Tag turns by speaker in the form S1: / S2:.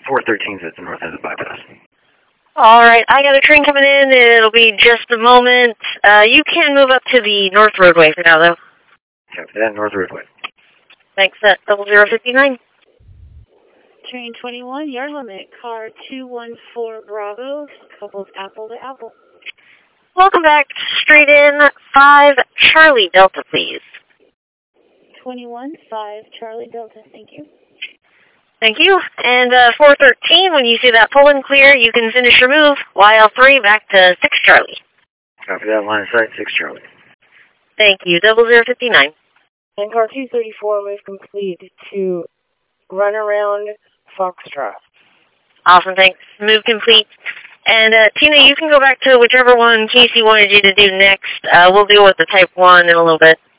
S1: 413's at the north end of the bypass.
S2: All right, I got a train coming in. It'll be just a moment. You can move up to the north roadway for now, though.
S1: Copy that, north roadway.
S2: Thanks, 0059.
S3: Train 21, your limit, car 214 Bravo, couples Apple to Apple.
S2: Welcome back. Straight in, 5 Charlie Delta, please.
S3: 21, 5 Charlie Delta, thank you.
S2: Thank you. And 413, when you see that pull-in clear, you can finish your move. YL3 back to 6 Charlie.
S1: Copy that, line of sight, 6 Charlie.
S2: Thank you, 0059.
S3: And car 234, move complete to run around Foxtrot.
S2: Awesome, thanks. Move complete. And Tina, you can go back to whichever one Casey wanted you to do next. We'll deal with the Type 1 in a little bit.